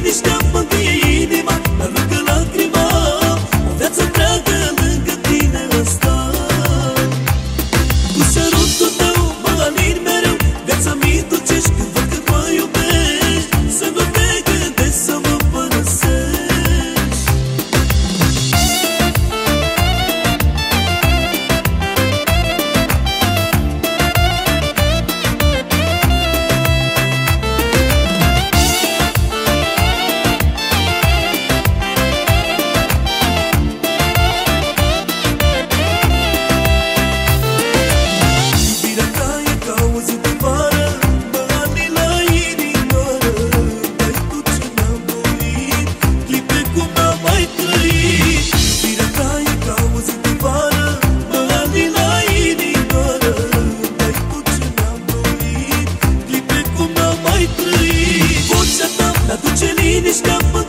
liniștea mântuie inima, dar lângă lacrima, o viață întreagă lângă tine îmi stai. Cu sărutul tău mă alin mereu, viața mi dulcești când văd că mă iubești. Să nu te gândești să mă părăsești. Aduce liniștea.